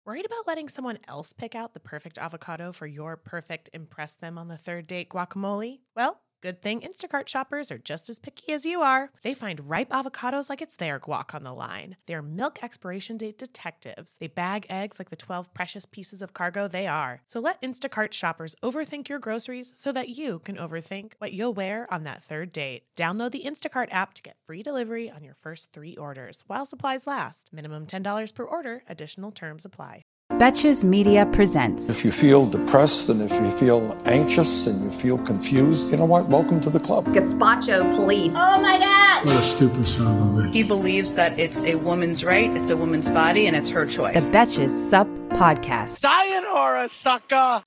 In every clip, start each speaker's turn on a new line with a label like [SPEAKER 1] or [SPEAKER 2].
[SPEAKER 1] Worried about letting someone else pick out the perfect avocado for your perfect impress them on the third date guacamole? Well, good thing Instacart shoppers are just as picky as you are. They find ripe avocados like it's their guac on the line. They're milk expiration date detectives. They bag eggs like the 12 precious pieces of cargo they are. So let Instacart shoppers overthink your groceries so that you can overthink what you'll wear on that third date. Download the Instacart app to get free delivery on your first 3 orders while supplies last. Minimum $10 per order. Additional terms apply.
[SPEAKER 2] Betches Media presents.
[SPEAKER 3] If you feel depressed and if you feel anxious and you feel confused, you know what? Welcome to the club.
[SPEAKER 4] Gazpacho police.
[SPEAKER 5] Oh my God!
[SPEAKER 6] What a stupid son of a bitch.
[SPEAKER 7] He believes that it's a woman's right, it's a woman's body, and it's her choice.
[SPEAKER 2] The Betches Sup Podcast.
[SPEAKER 8] Sayonara, sucker!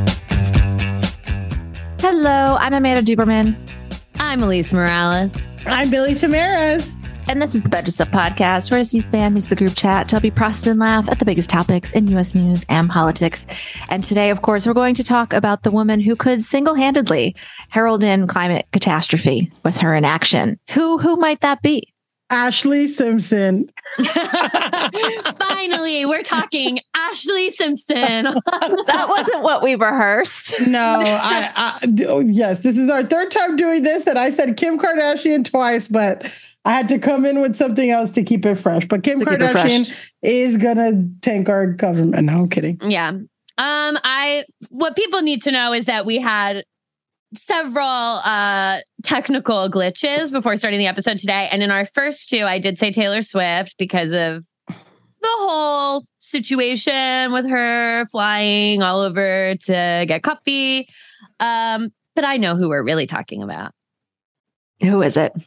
[SPEAKER 9] Hello, I'm Amanda Duberman.
[SPEAKER 10] I'm Elise Morales.
[SPEAKER 11] I'm Billy Samaras.
[SPEAKER 9] And this is the Betches Sup Podcast, where C-SPAN meets the group chat to help you process and laugh at the biggest topics in U.S. news and politics. And today, of course, we're going to talk about the woman who could single-handedly herald in climate catastrophe with her inaction. Who might that be?
[SPEAKER 11] Ashlee Simpson.
[SPEAKER 10] Finally, we're talking Ashlee Simpson.
[SPEAKER 9] That wasn't what we rehearsed.
[SPEAKER 11] No, yes, this is our third time doing this, and I said Kim Kardashian twice, but I had to come in with something else to keep it fresh. But Kim Kardashian is gonna tank our government. No, I'm kidding.
[SPEAKER 10] Yeah. What people need to know is that we had several technical glitches before starting the episode today. And in our first two, I did say Taylor Swift because of the whole situation with her flying all over to get coffee. But I know who we're really talking about.
[SPEAKER 9] Who is it?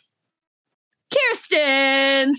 [SPEAKER 10] Kirsten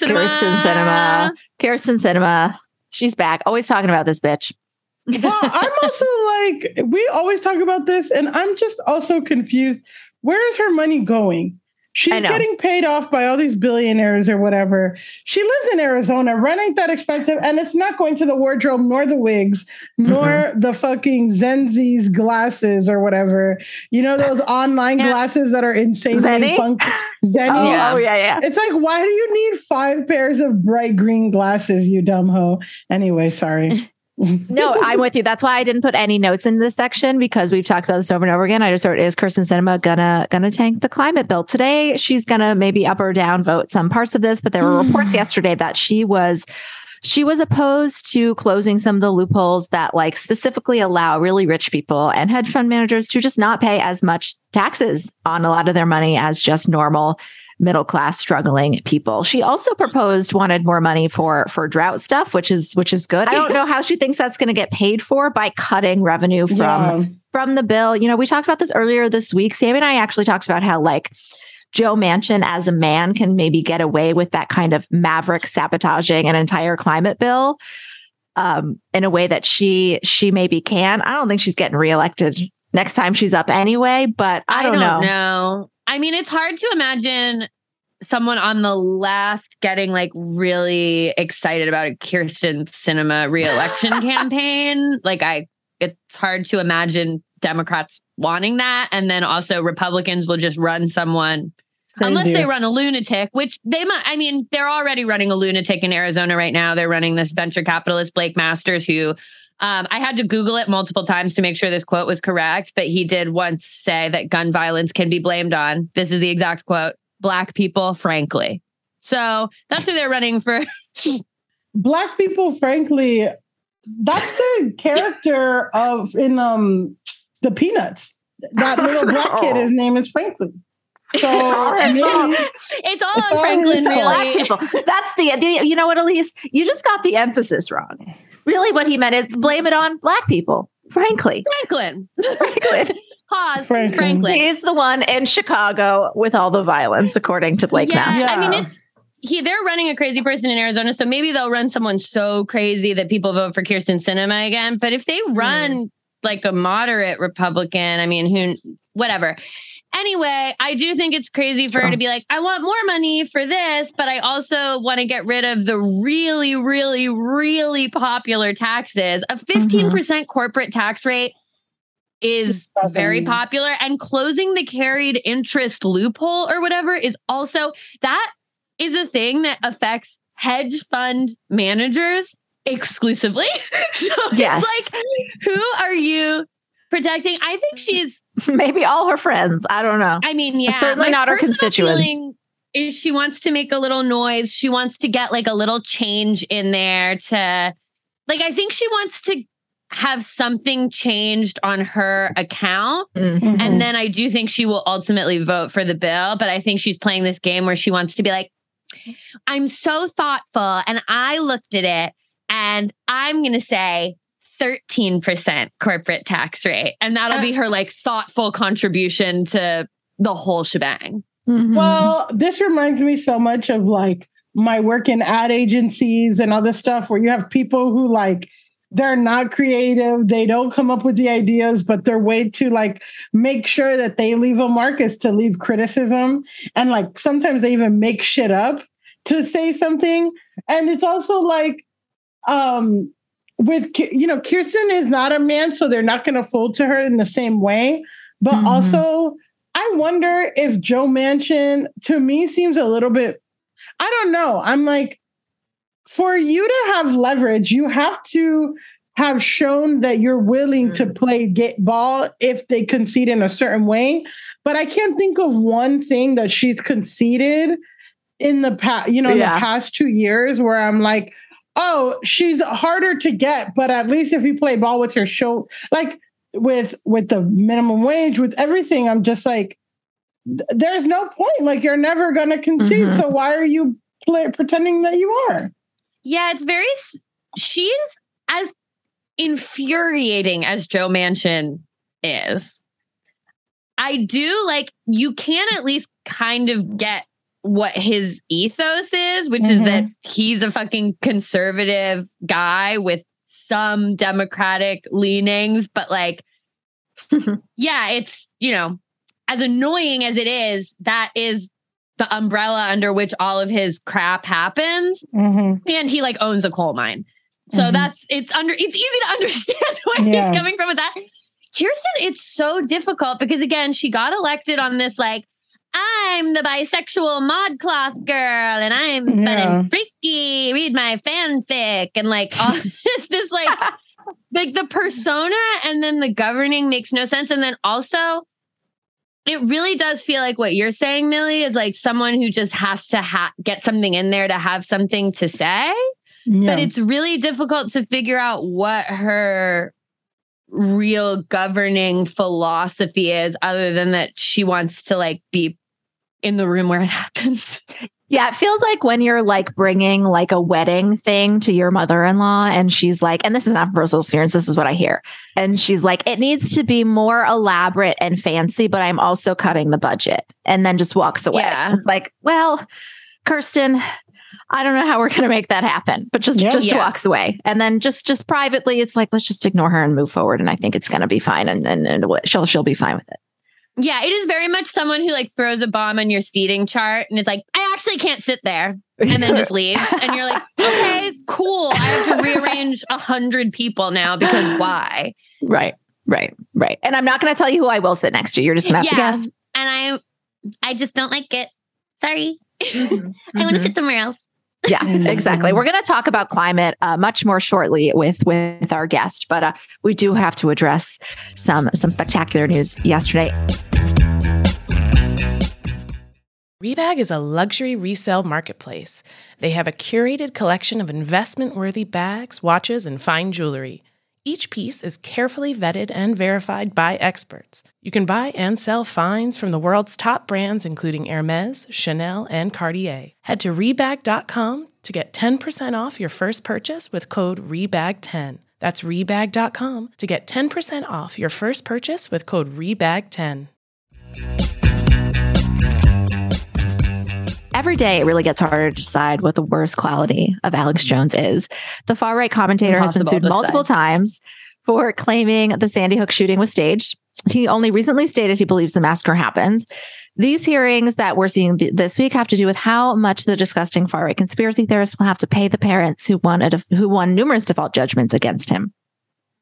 [SPEAKER 9] Sinema. She's back. Always talking about this bitch.
[SPEAKER 11] Well, I'm also like, we always talk about this, and I'm just also confused. Where is her money going? She's getting paid off by all these billionaires or whatever. She lives in Arizona. Rent ain't that expensive, and it's not going to the wardrobe, nor the wigs, nor the fucking Zenzi's glasses or whatever. You know those online glasses that are insanely funky? Zenni?
[SPEAKER 9] Oh, yeah.
[SPEAKER 11] It's like, why do you need 5 pairs of bright green glasses, you dumb hoe? Anyway, sorry.
[SPEAKER 9] No, I'm with you. That's why I didn't put any notes in this section, because we've talked about this over and over again. I just wrote, is Kirsten Sinema gonna tank the climate bill today? She's gonna maybe up or down vote some parts of this, but there were reports yesterday that she was opposed to closing some of the loopholes that like specifically allow really rich people and hedge fund managers to just not pay as much taxes on a lot of their money as just normal middle class struggling people. She also wanted more money for drought stuff, which is good. I don't know how she thinks that's going to get paid for by cutting revenue from the bill. You know, we talked about this earlier this week. Sam and I actually talked about how like Joe Manchin as a man can maybe get away with that kind of maverick sabotaging an entire climate bill in a way that she maybe can. I don't think she's getting reelected next time she's up anyway, but I don't know.
[SPEAKER 10] I mean, it's hard to imagine someone on the left getting like really excited about a Kirsten Sinema reelection campaign. Like it's hard to imagine Democrats wanting that. And then also Republicans will just run someone unless they run a lunatic, which they might. I mean, they're already running a lunatic in Arizona right now. They're running this venture capitalist, Blake Masters, who I had to Google it multiple times to make sure this quote was correct, but he did once say that gun violence can be blamed on, this is the exact quote, Black people, frankly. So that's who they're running for.
[SPEAKER 11] Black people, frankly, that's the character in the Peanuts. That little black kid, his name is Franklin. So
[SPEAKER 10] it's all on Franklin, really.
[SPEAKER 9] That's you know what, Elise? You just got the emphasis wrong. Really, what he meant is blame it on Black people. Franklin.
[SPEAKER 10] Pause. Franklin.
[SPEAKER 9] He's the one in Chicago with all the violence, according to Blake Masters.
[SPEAKER 10] Yeah. I mean, they're running a crazy person in Arizona, so maybe they'll run someone so crazy that people vote for Kirsten Sinema again. But if they run like a moderate Republican, I mean, whatever. Anyway, I do think it's crazy for her to be like, I want more money for this, but I also want to get rid of the really, really, really popular taxes. A 15% corporate tax rate is very popular, and closing the carried interest loophole or whatever is also, that is a thing that affects hedge fund managers exclusively. So
[SPEAKER 9] yes.
[SPEAKER 10] It's like, who are you protecting? I think she's
[SPEAKER 9] maybe all her friends. I don't know.
[SPEAKER 10] I mean, yeah,
[SPEAKER 9] certainly not her constituents.
[SPEAKER 10] Is she wants to make a little noise. She wants to get like a little change in there to, like, I think she wants to have something changed on her account.
[SPEAKER 9] Mm-hmm.
[SPEAKER 10] And then I do think she will ultimately vote for the bill. But I think she's playing this game where she wants to be like, I'm so thoughtful. And I looked at it and I'm going to say 13% corporate tax rate. And that'll be her like thoughtful contribution to the whole shebang.
[SPEAKER 9] Mm-hmm.
[SPEAKER 11] Well, this reminds me so much of like my work in ad agencies and other stuff where you have people who like, they're not creative. They don't come up with the ideas, but their way to like make sure that they leave a mark is to leave criticism. And like sometimes they even make shit up to say something. And it's also like, with, you know, Kirsten is not a man, so they're not going to fold to her in the same way. But also, I wonder if Joe Manchin, to me, seems a little bit, I don't know. I'm like, for you to have leverage, you have to have shown that you're willing to get ball if they concede in a certain way. But I can't think of one thing that she's conceded in the past, you know, in the past 2 years where I'm like, oh, she's harder to get, but at least if you play ball with your show, like with the minimum wage, with everything, I'm just like, there's no point. Like, you're never going to concede. So why are you pretending that you are?
[SPEAKER 10] Yeah, she's as infuriating as Joe Manchin is. I do like, you can at least kind of get what his ethos is, which is that he's a fucking conservative guy with some Democratic leanings, but like, yeah, it's, you know, as annoying as it is, that is the umbrella under which all of his crap happens. And he like owns a coal mine. So it's easy to understand where he's coming from with that. Kirsten, it's so difficult because again, she got elected on this like, I'm the bisexual ModCloth girl and I'm fun and freaky, read my fanfic and like all this like the persona and then the governing makes no sense. And then also it really does feel like what you're saying, Millie, is like someone who just has to get something in there to have something to say. Yeah. But it's really difficult to figure out what her real governing philosophy is other than that she wants to like be in the room where it happens.
[SPEAKER 9] Yeah, it feels like when you're like bringing like a wedding thing to your mother-in-law and she's like, and this is not from personal experience, this is what I hear. And she's like, it needs to be more elaborate and fancy, but I'm also cutting the budget. And then just walks away. Yeah. It's like, well, Kirsten, I don't know how we're going to make that happen, but just walks away. And then just privately, it's like, let's just ignore her and move forward. And I think it's going to be fine. And she'll be fine with it.
[SPEAKER 10] Yeah, it is very much someone who like throws a bomb on your seating chart and it's like, I actually can't sit there, and then just leaves. And you're like, okay, cool. I have to rearrange 100 people now because why?
[SPEAKER 9] Right. And I'm not going to tell you who I will sit next to. You're just going to have to guess.
[SPEAKER 10] And I just don't like it. Sorry. I want to sit somewhere else.
[SPEAKER 9] Yeah, exactly. We're going to talk about climate much more shortly with our guest, but we do have to address some spectacular news yesterday.
[SPEAKER 1] Rebag is a luxury resale marketplace. They have a curated collection of investment-worthy bags, watches, and fine jewelry. Each piece is carefully vetted and verified by experts. You can buy and sell finds from the world's top brands, including Hermes, Chanel, and Cartier. Head to Rebag.com to get 10% off your first purchase with code REBAG10. That's Rebag.com to get 10% off your first purchase with code REBAG10.
[SPEAKER 9] Every day, it really gets harder to decide what the worst quality of Alex Jones is. The far-right commentator has been sued multiple times for claiming the Sandy Hook shooting was staged. He only recently stated he believes the massacre happened. These hearings that we're seeing this week have to do with how much the disgusting far-right conspiracy theorists will have to pay the parents who won numerous default judgments against him.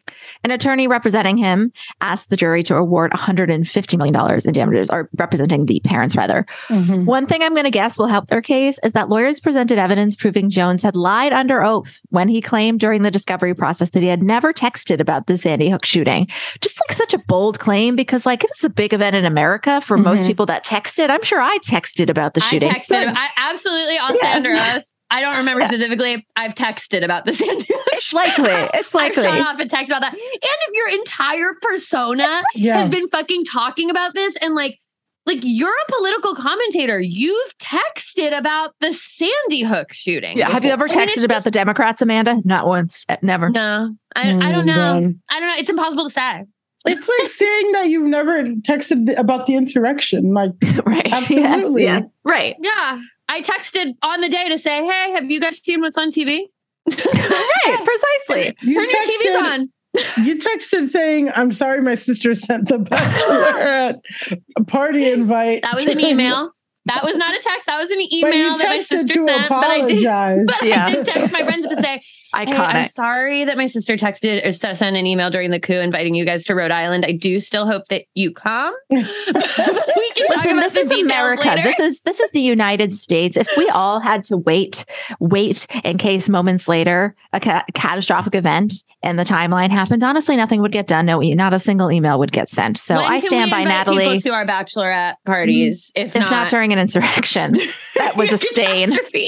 [SPEAKER 9] An attorney representing him asked the jury to award $150 million in damages, or representing the parents, rather. Mm-hmm. One thing I'm going to guess will help their case is that lawyers presented evidence proving Jones had lied under oath when he claimed during the discovery process that he had never texted about the Sandy Hook shooting. Just like such a bold claim, because like it was a big event in America for most people that texted. I'm sure I texted about the shooting.
[SPEAKER 10] I absolutely. I'll say under oath. I don't remember specifically. I've texted about the Sandy Hook.
[SPEAKER 9] It's likely. It's likely.
[SPEAKER 10] I've shot off a text about that. And if your entire persona has been fucking talking about this, and like you're a political commentator, you've texted about the Sandy Hook shooting.
[SPEAKER 9] Yeah. Have you ever texted about the Democrats, Amanda? Not once. Never.
[SPEAKER 10] No. I don't know. I don't know. It's impossible to say.
[SPEAKER 11] It's like saying that you've never texted about the insurrection. Like,
[SPEAKER 9] right.
[SPEAKER 11] Absolutely.
[SPEAKER 9] Yes, yeah. Right.
[SPEAKER 10] Yeah. I texted on the day to say, hey, have you guys seen what's on TV?
[SPEAKER 9] Right, precisely.
[SPEAKER 10] Turn your TVs on.
[SPEAKER 11] You texted saying, I'm sorry, my sister sent the bachelorette party invite.
[SPEAKER 10] That was an email. That was not a text. That was an email that my sister sent.
[SPEAKER 11] Apologize.
[SPEAKER 10] But I did text my friends to say,
[SPEAKER 9] iconic.
[SPEAKER 10] Hey, I'm sorry that my sister texted or sent an email during the coup inviting you guys to Rhode Island. I do still hope that you come. We can
[SPEAKER 9] Listen, this is America.
[SPEAKER 10] Later.
[SPEAKER 9] This is the United States. If we all had to wait in case moments later a catastrophic event and the timeline happened, honestly, nothing would get done. No, not a single email would get sent. So I stand by Natalie.
[SPEAKER 10] People to our bachelorette parties, if not
[SPEAKER 9] during an insurrection. That was a stain.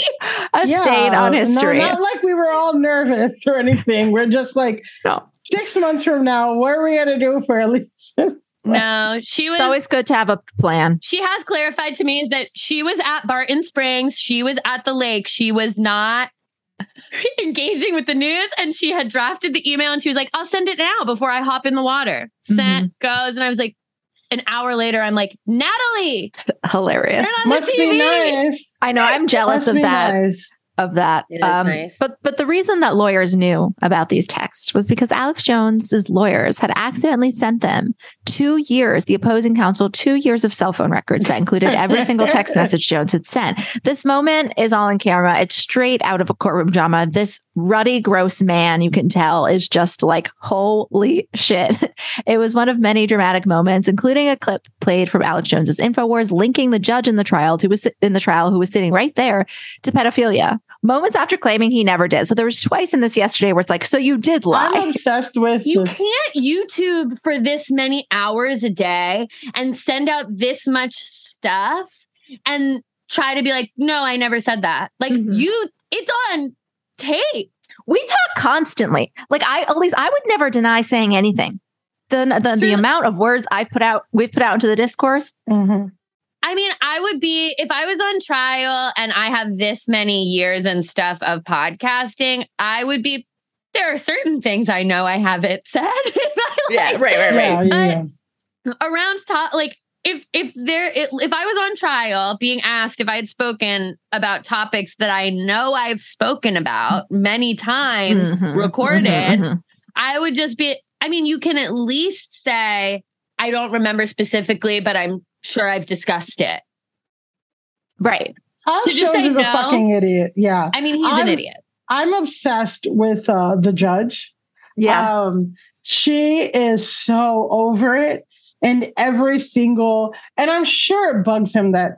[SPEAKER 9] A
[SPEAKER 11] Yeah,
[SPEAKER 9] stain on history.
[SPEAKER 11] No, not like we were all nervous or anything. We're just like, 6 months from now, what are we going to do for at least?
[SPEAKER 10] No, she was.
[SPEAKER 9] It's always good to have a plan.
[SPEAKER 10] She has clarified to me that she was at Barton Springs. She was at the lake. She was not engaging with the news, and she had drafted the email, and she was like, I'll send it now before I hop in the water. Sent, goes. And I was like, an hour later, I'm like, Natalie.
[SPEAKER 9] Hilarious.
[SPEAKER 11] Must be nice.
[SPEAKER 9] I know. I'm jealous of that.
[SPEAKER 11] Nice.
[SPEAKER 9] Of that.
[SPEAKER 10] It is nice.
[SPEAKER 9] But the reason that lawyers knew about these texts was because Alex Jones's lawyers had accidentally sent them 2 years, the opposing counsel, 2 years of cell phone records that included every single text message Jones had sent. This moment is all in camera. It's straight out of a courtroom drama. This ruddy, gross man, you can tell, is just like, holy shit. It was one of many dramatic moments, including a clip played from Alex Jones's InfoWars linking the judge in the trial who was sitting right there to pedophilia. Moments after claiming he never did. So there was twice in this yesterday where it's like, so you did lie.
[SPEAKER 11] I'm obsessed with
[SPEAKER 10] You
[SPEAKER 11] this.
[SPEAKER 10] can't YouTube for this many hours a day and send out this much stuff and try to be like, no, I never said that. Like it's on tape.
[SPEAKER 9] We talk constantly. Like at least I would never deny saying anything. The amount of words we've put out into the discourse.
[SPEAKER 11] Mm-hmm.
[SPEAKER 10] I mean, I would be, if I was on trial and I have this many years and stuff of podcasting, I would be, there are certain things I know I haven't said.
[SPEAKER 9] Right.
[SPEAKER 11] Yeah.
[SPEAKER 10] Around like, if I was on trial being asked if I had spoken about topics that I know I've spoken about many times recorded, I would just be, I mean, you can at least say, I don't remember specifically, but I'm sure I've discussed it.
[SPEAKER 9] Right.
[SPEAKER 11] Alex Jones is a fucking idiot. Yeah.
[SPEAKER 10] I mean, he's an idiot.
[SPEAKER 11] I'm obsessed with the judge.
[SPEAKER 9] Yeah.
[SPEAKER 11] She is so over it. And every single, and I'm sure it bugs him that,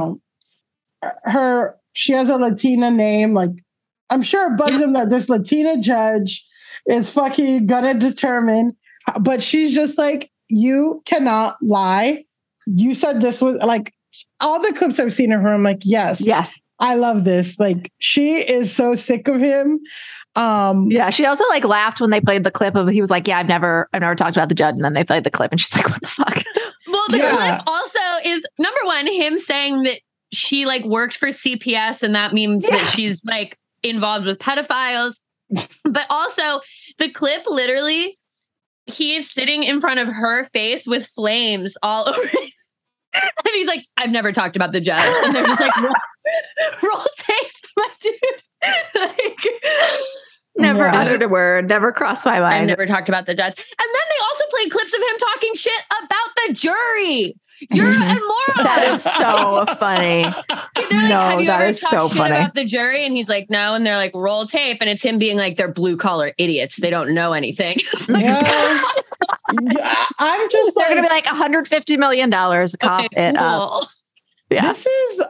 [SPEAKER 11] she has a Latina name. Like, I'm sure it bugs him that this Latina judge is fucking gonna determine, but she's just like, you cannot lie. You said this was like all the clips I've seen of her. I'm like, yes, I love this. Like, she is so sick of him.
[SPEAKER 9] Yeah, she also like laughed when they played the clip of, he was like, yeah, I've never talked about the judge. And then they played the clip and she's like, what the fuck?
[SPEAKER 10] Well, the clip also is, number one, him saying that she like worked for CPS and that means that she's like involved with pedophiles. But also the clip, literally, he's sitting in front of her face with flames all over it. And he's like, I've never talked about the judge. And they're just like, roll tape, my dude. Like,
[SPEAKER 9] never uttered a word, never crossed my mind.
[SPEAKER 10] I've never talked about the judge. And then they also played clips of him talking shit about the jury. You're a moron.
[SPEAKER 9] That is so funny.
[SPEAKER 10] Have you ever talked shit about the jury? And he's like, no. And they're like, roll tape. And it's him being like, they're blue collar idiots. They don't know anything.
[SPEAKER 11] Yes. I'm just
[SPEAKER 9] they're going to be like $150 million. Cough it up. Yeah.
[SPEAKER 11] This is,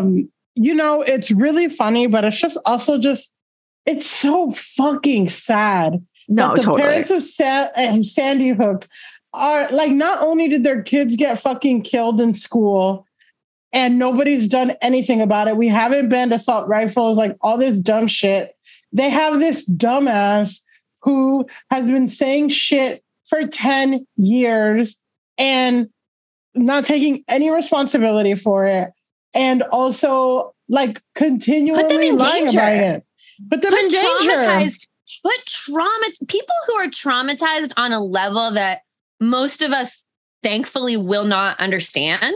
[SPEAKER 11] it's really funny, but it's just also it's so fucking sad.
[SPEAKER 9] No,
[SPEAKER 11] that the
[SPEAKER 9] totally.
[SPEAKER 11] parents of Sandy Hook are like, not only did their kids get fucking killed in school and nobody's done anything about it. We haven't banned assault rifles, like all this dumb shit. They have this dumbass who has been saying shit for 10 years and not taking any responsibility for it. And also like continually lying about it. Put them in danger.
[SPEAKER 10] People who are traumatized on a level that most of us thankfully will not understand,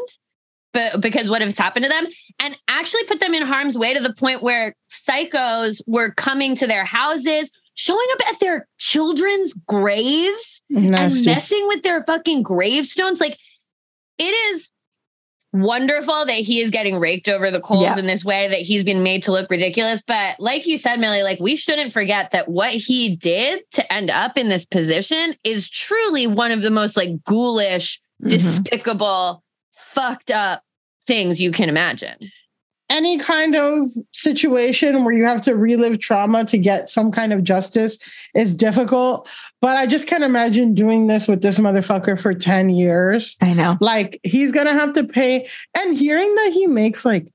[SPEAKER 10] but because what has happened to them, and actually put them in harm's way to the point where psychos were coming to their houses, showing up at their children's graves and messing with their fucking gravestones. Like, it is wonderful that he is getting raked over the coals in this way, that he's been made to look ridiculous. But like you said, Millie, like, we shouldn't forget that what he did to end up in this position is truly one of the most like ghoulish, despicable, fucked up things you can imagine.
[SPEAKER 11] Any kind of situation where you have to relive trauma to get some kind of justice is difficult. But I just can't imagine doing this with this motherfucker for 10 years.
[SPEAKER 9] I know.
[SPEAKER 11] Like, he's going to have to pay. And hearing that he makes like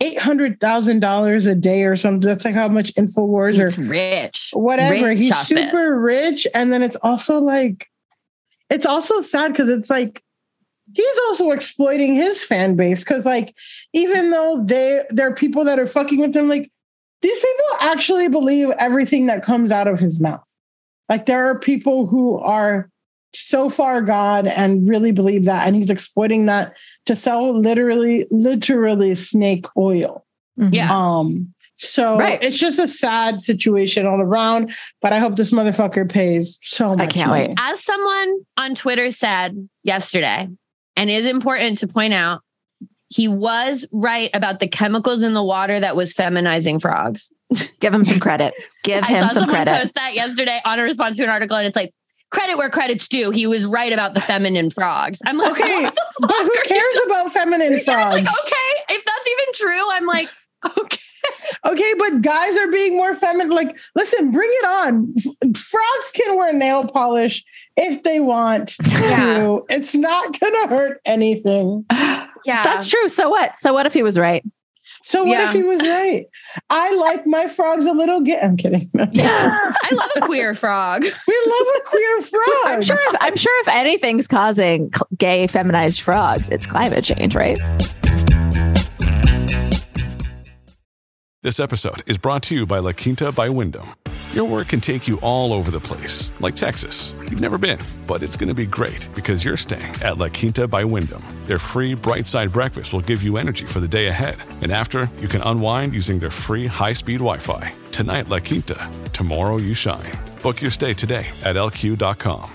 [SPEAKER 11] $800,000 a day or something, that's like how much InfoWars
[SPEAKER 10] or rich,
[SPEAKER 11] whatever. He's super rich. And then it's also like, it's also sad because it's like, he's also exploiting his fan base. Cause like, even though there are people that are fucking with him, like, these people actually believe everything that comes out of his mouth. Like, there are people who are so far gone and really believe that. And he's exploiting that to sell literally snake oil.
[SPEAKER 10] Yeah.
[SPEAKER 11] So it's just a sad situation all around, but I hope this motherfucker pays so much.
[SPEAKER 9] I can't wait.
[SPEAKER 10] As someone on Twitter said yesterday, and it is important to point out, he was right about the chemicals in the water that was feminizing frogs.
[SPEAKER 9] Give him some credit. Give him some credit.
[SPEAKER 10] I post that yesterday on a response to an article, and it's like, credit where credit's due. He was right about the feminine frogs. I'm like,
[SPEAKER 11] okay, but who cares about feminine frogs?
[SPEAKER 10] Like, okay, if that's even true, I'm like, okay.
[SPEAKER 11] Okay, but guys are being more feminine. Like, listen, bring it on. Frogs can wear nail polish if they want to. It's not going to hurt anything.
[SPEAKER 10] Yeah,
[SPEAKER 9] that's true. So what? So what if he was right?
[SPEAKER 11] So what if he was right? I like my frogs a little gay. I'm kidding.
[SPEAKER 10] Yeah, I love a queer frog.
[SPEAKER 11] We love a queer frog.
[SPEAKER 9] I'm sure if anything's causing gay feminized frogs, it's climate change, right?
[SPEAKER 4] This episode is brought to you by La Quinta by Wyndham. Your work can take you all over the place, like Texas. You've never been, but it's going to be great because you're staying at La Quinta by Wyndham. Their free Bright Side breakfast will give you energy for the day ahead. And after, you can unwind using their free high-speed Wi-Fi. Tonight, La Quinta. Tomorrow, you shine. Book your stay today at LQ.com.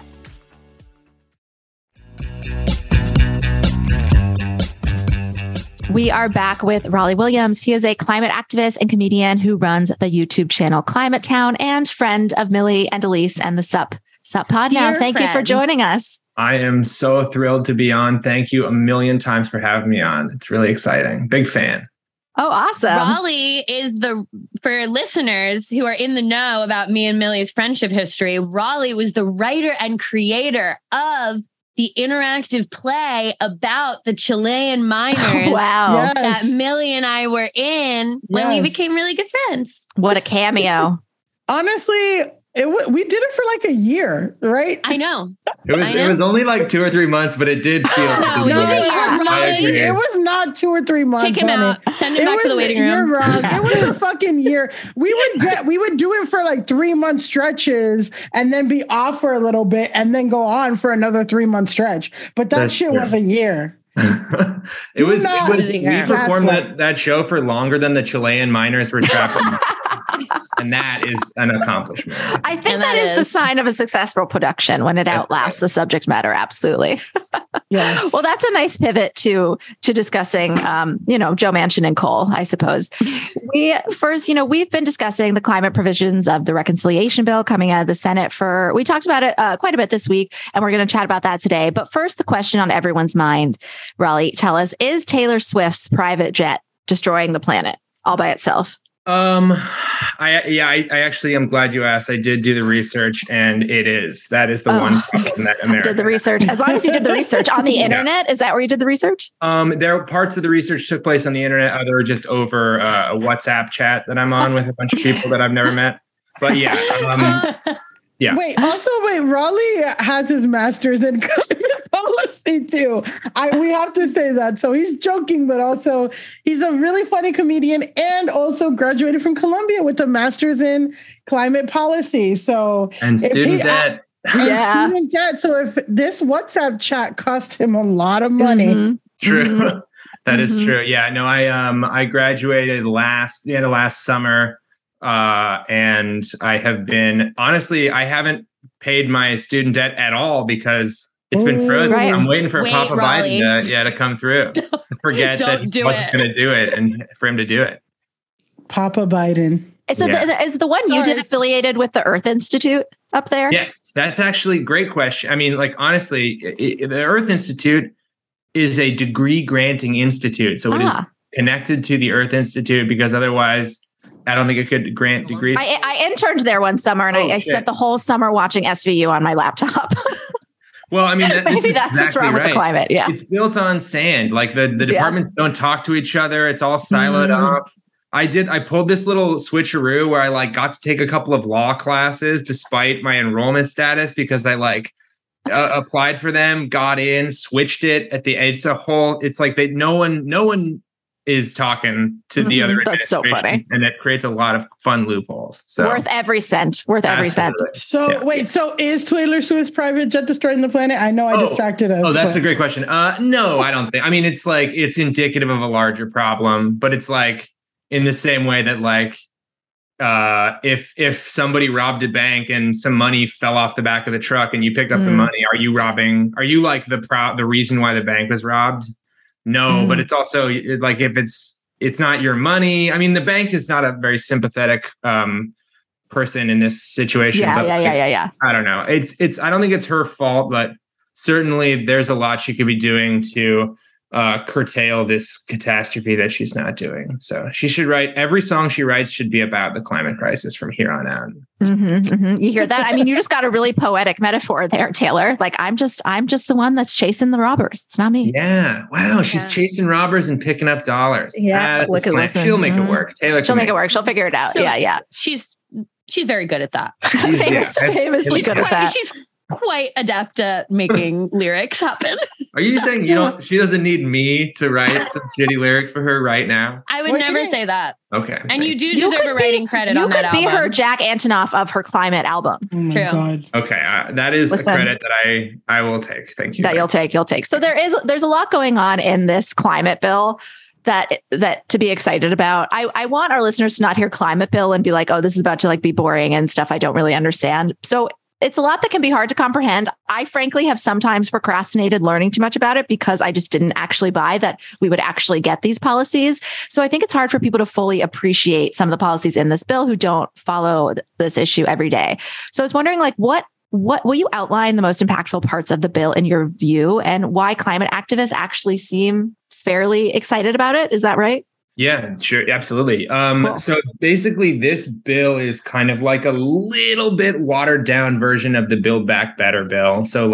[SPEAKER 9] We are back with Raleigh Williams. He is a climate activist and comedian who runs the YouTube channel Climate Town and friend of Millie and Elise and the Sup Pod now. Thank you for joining us.
[SPEAKER 5] I am so thrilled to be on. Thank you a million times for having me on. It's really exciting. Big fan.
[SPEAKER 9] Oh, awesome.
[SPEAKER 10] Raleigh is for listeners who are in the know about me and Millie's friendship history, Raleigh was the writer and creator of the interactive play about the Chilean miners.
[SPEAKER 9] Wow.
[SPEAKER 10] That Millie and I were in when we became really good friends.
[SPEAKER 9] What a cameo.
[SPEAKER 11] Honestly, we did it for like a year, right?
[SPEAKER 10] I know.
[SPEAKER 5] It was only like 2 or 3 months, but it did feel.
[SPEAKER 11] It was not 2 or 3 months.
[SPEAKER 10] Kick him out. Send him back to the waiting room.
[SPEAKER 11] You're wrong. It was a fucking year. We would do it for like 3-month stretches and then be off for a little bit and then go on for another 3-month stretch. But that shit was a year.
[SPEAKER 5] We performed that show for longer than the Chilean miners were trapped. And that is an accomplishment.
[SPEAKER 9] I think that is the sign of a successful production when it outlasts the subject matter. Absolutely.
[SPEAKER 11] Yeah.
[SPEAKER 9] Well, that's a nice pivot to discussing, Joe Manchin and coal, I suppose. We've been discussing the climate provisions of the reconciliation bill coming out of the Senate we talked about it quite a bit this week, and we're going to chat about that today. But first, the question on everyone's mind, Raleigh, tell us, is Taylor Swift's private jet destroying the planet all by itself?
[SPEAKER 5] I actually am glad you asked. I did do the research, and that is the one problem that America
[SPEAKER 9] did the research. As long as you did the research on the internet, is that where you did the research?
[SPEAKER 5] There are parts of the research took place on the internet. Other just over a WhatsApp chat that I'm on with a bunch of people that I've never met. But yeah. Yeah.
[SPEAKER 11] Wait, Raleigh has his master's in climate policy too. We have to say that. So he's joking, but also he's a really funny comedian and also graduated from Columbia with a master's in climate policy.
[SPEAKER 5] And student debt.
[SPEAKER 11] Yeah. Student debt. So if this WhatsApp chat cost him a lot of money.
[SPEAKER 5] True. That is true. Yeah, no, I graduated last summer. And I have been, honestly, I haven't paid my student debt at all because it's been frozen. Right. I'm waiting for Papa Raleigh. Biden to come through. Forget that he wasn't going to do it and for him to do it.
[SPEAKER 11] Papa Biden.
[SPEAKER 9] So is the one you did affiliated with the Earth Institute up there?
[SPEAKER 5] Yes, that's actually a great question. I mean, like, honestly, the Earth Institute is a degree granting institute. So it is connected to the Earth Institute because otherwise I don't think it could grant degrees.
[SPEAKER 9] I interned there one summer and I spent the whole summer watching SVU on my laptop.
[SPEAKER 5] Well, I mean,
[SPEAKER 9] maybe that's exactly what's wrong with the climate. Yeah.
[SPEAKER 5] It's built on sand. Like the departments don't talk to each other. It's all siloed off. I pulled this little switcheroo where I got to take a couple of law classes despite my enrollment status because I applied for them, got in, switched it at the end. It's like no one is talking to the other.
[SPEAKER 9] That's so funny.
[SPEAKER 5] And it creates a lot of fun loopholes. So
[SPEAKER 9] worth every cent. Every cent.
[SPEAKER 11] So wait, so is Taylor Swift's private jet destroying the planet? I know I distracted us.
[SPEAKER 5] Oh, that's a great question. No, I don't think. I mean, it's indicative of a larger problem, but it's in the same way that if somebody robbed a bank and some money fell off the back of the truck and you picked up the money, are you the reason why the bank was robbed? No, but it's also if it's not your money. I mean, the bank is not a very sympathetic person in this situation.
[SPEAKER 9] Yeah.
[SPEAKER 5] I don't know. It's I don't think it's her fault, but certainly there's a lot she could be doing to curtail this catastrophe that she's not doing. So she should write, every song she writes should be about the climate crisis from here on out.
[SPEAKER 9] You hear that? I mean, you just got a really poetic metaphor there, Taylor. I'm just the one that's chasing the robbers. It's not me.
[SPEAKER 5] Yeah. Wow. She's chasing robbers and picking up dollars.
[SPEAKER 9] Yeah.
[SPEAKER 5] She'll make it work. Taylor
[SPEAKER 9] she'll make it work. She'll figure it out. Yeah.
[SPEAKER 10] She's very good at that.
[SPEAKER 9] Famously good at that.
[SPEAKER 10] She's quite adept at making lyrics happen.
[SPEAKER 5] Are you saying she doesn't need me to write some shitty lyrics for her right now?
[SPEAKER 10] I would never say that.
[SPEAKER 5] Okay.
[SPEAKER 10] And you do deserve a writing credit on that album.
[SPEAKER 9] You could be her Jack Antonoff of her climate album.
[SPEAKER 11] Oh my God.
[SPEAKER 5] Okay. That is a credit that I will take. Thank you.
[SPEAKER 9] That you'll take. So there's a lot going on in this climate bill that to be excited about. I want our listeners to not hear climate bill and be like, oh, this is about to be boring and stuff I don't really understand. So it's a lot that can be hard to comprehend. I frankly have sometimes procrastinated learning too much about it because I just didn't actually buy that we would actually get these policies. So I think it's hard for people to fully appreciate some of the policies in this bill who don't follow this issue every day. So I was wondering, what will you outline the most impactful parts of the bill in your view and why climate activists actually seem fairly excited about it? Is that right?
[SPEAKER 5] Yeah, sure. Absolutely.
[SPEAKER 9] Cool.
[SPEAKER 5] So basically this bill is kind of like a little bit watered down version of the Build Back Better bill. So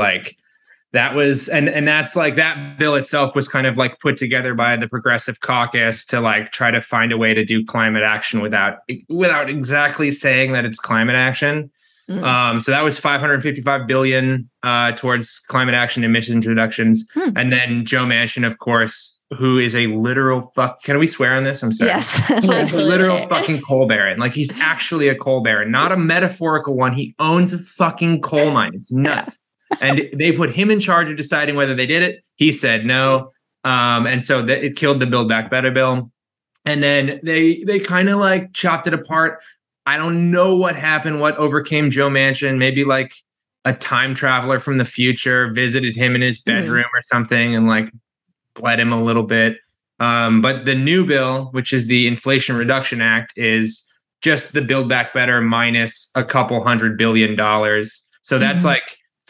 [SPEAKER 5] that was, and that's that bill itself was kind of put together by the Progressive Caucus to try to find a way to do climate action without exactly saying that it's climate action. So that was $555 billion towards climate action emissions reductions. And then Joe Manchin, of course, who is a literal can we swear on this? I'm sorry.
[SPEAKER 9] Yes.
[SPEAKER 5] He's a literal fucking coal baron. He's actually a coal baron, not a metaphorical one. He owns a fucking coal mine. It's nuts. And they put him in charge of deciding whether they did it. He said no. And so it killed the Build Back Better bill. And then they kind of chopped it apart. I don't know what happened, what overcame Joe Manchin, maybe a time traveler from the future visited him in his bedroom or something and like bled him a little bit. But the new bill, which is the Inflation Reduction Act, is just the Build Back Better minus a couple $100 billion. So that's like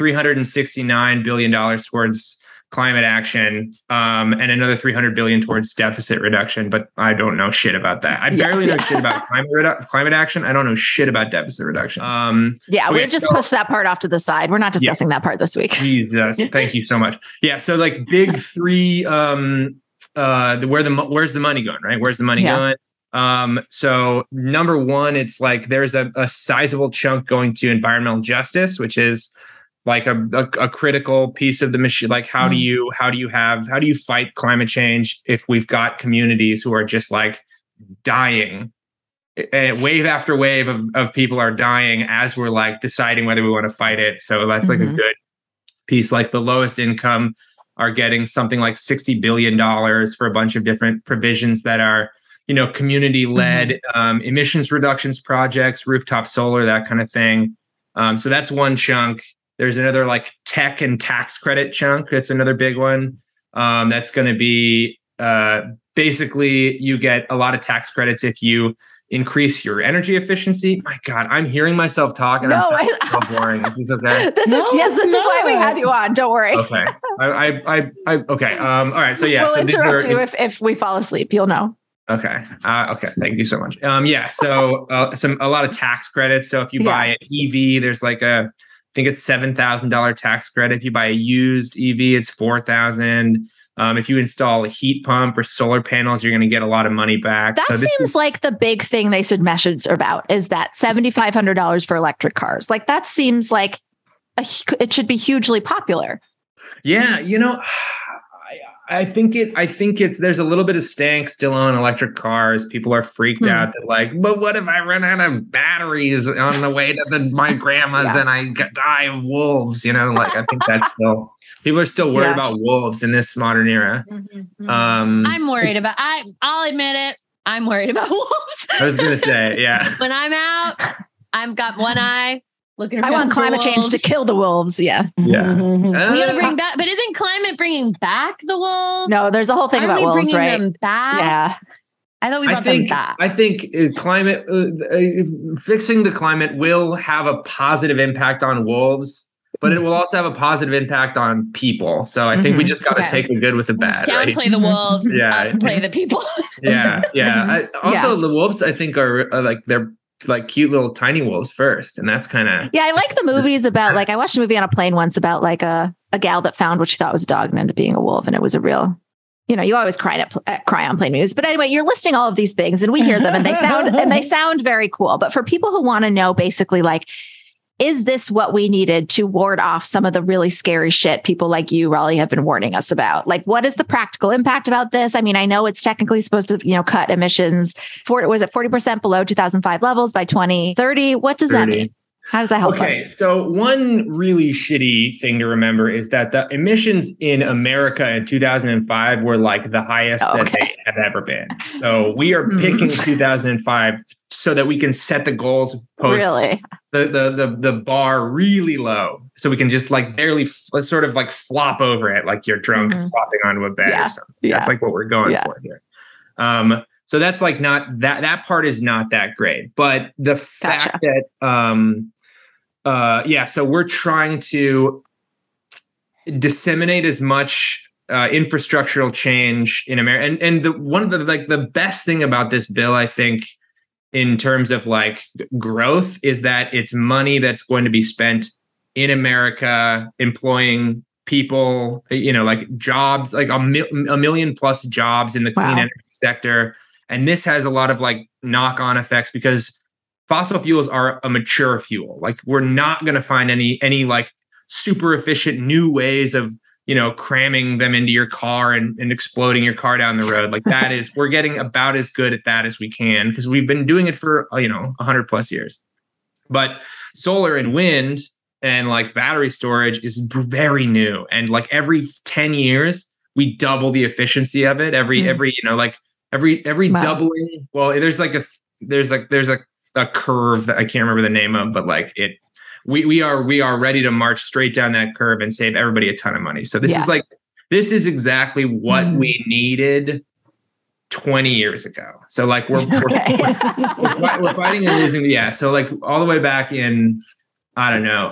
[SPEAKER 5] $369 billion towards climate action, and another $300 billion towards deficit reduction. But I don't know shit about that. I barely know shit about climate action. I don't know shit about deficit reduction.
[SPEAKER 9] We've just pushed that part off to the side. We're not discussing that part this week.
[SPEAKER 5] Jesus, thank you so much. Yeah, so like big three. Where's the money going? Right, where's the money going? So number one, it's like there's a sizable chunk going to environmental justice, which is like a critical piece of the machine. Like how do you fight climate change if we've got communities who are just like dying, and wave after wave of people are dying as we're like deciding whether we want to fight it. So that's like a good piece. Like the lowest income are getting something like $60 billion for a bunch of different provisions that are, community-led emissions reductions projects, rooftop solar, that kind of thing. So that's one chunk. There's another like tech and tax credit chunk. That's another big one. That's going to be basically you get a lot of tax credits if you increase your energy efficiency. My God, I'm hearing myself talk and I'm so boring. Is this okay?
[SPEAKER 9] This is why we had you on. Don't worry.
[SPEAKER 5] Okay. Okay. All right. So yeah.
[SPEAKER 9] We'll interrupt you if we fall asleep. You'll know.
[SPEAKER 5] Okay. Okay. Thank you so much. So a lot of tax credits. So if you buy an EV, there's like I think it's $7,000 tax credit. If you buy a used EV, it's $4,000. If you install a heat pump or solar panels, you're going to get a lot of money back.
[SPEAKER 9] That seems like the big thing they should message about is that $7,500 for electric cars. Like that seems like it should be hugely popular.
[SPEAKER 5] Yeah. I think there's a little bit of stank still on electric cars. People are freaked out that like, but what if I run out of batteries on the way to my grandma's and I die of wolves? Like I think that's still, people are still worried about wolves in this modern era.
[SPEAKER 10] I'm worried about, I'll admit it. I'm worried about wolves.
[SPEAKER 5] I was going to say, yeah.
[SPEAKER 10] When I'm out, I've got one eye.
[SPEAKER 9] I want climate change to kill the wolves. Yeah.
[SPEAKER 10] We got to bring back, but isn't climate bringing back the wolves?
[SPEAKER 9] No, there's a whole thing about wolves, right?
[SPEAKER 10] Them back?
[SPEAKER 9] Yeah.
[SPEAKER 10] I thought we brought them back.
[SPEAKER 5] I think climate, fixing the climate will have a positive impact on wolves, but it will also have a positive impact on people. So I think we just got to take the good with the bad.
[SPEAKER 10] Downplay the wolves, upplay the people.
[SPEAKER 5] Yeah. The wolves, I think, are like they're like cute little tiny wolves first, and that's kind of
[SPEAKER 9] I like the movies about like I watched a movie on a plane once about like a gal that found what she thought was a dog and ended up being a wolf, and it was a real you always cry on plane movies. But anyway, you're listing all of these things and we hear them and they sound very cool. But for people who want to know basically like, is this what we needed to ward off some of the really scary shit people like you, Raleigh, have been warning us about? Like, what is the practical impact about this? I mean, I know it's technically supposed to, cut emissions 40% below 2005 levels by 2030. What does that mean? How does that help us?
[SPEAKER 5] So one really shitty thing to remember is that the emissions in America in 2005 were like the highest that they have ever been. So we are picking 2005 so that we can set the goals post the bar really low. So we can just like barely sort of like flop over it like you're drunk flopping onto a bed or something. Yeah. That's like what we're going for here. So that's like not that part is not that great. But the fact that so we're trying to disseminate as much infrastructural change in America. And one of the best thing about this bill, I think, in terms of like growth, is that it's money that's going to be spent in America, employing people, like jobs, like a million plus jobs in the clean energy sector. And this has a lot of like knock-on effects because fossil fuels are a mature fuel. Like we're not going to find any like super efficient new ways of, cramming them into your car and exploding your car down the road. Like that is, we're getting about as good at that as we can because we've been doing it for, 100 plus years. But solar and wind and like battery storage is very new. And like every 10 years, we double the efficiency of it. Every doubling. Well, there's a curve that I can't remember the name of, but like we are ready to march straight down that curve and save everybody a ton of money. So this is exactly what we needed 20 years ago. So like we're fighting and losing. Yeah. So like all the way back in, I don't know.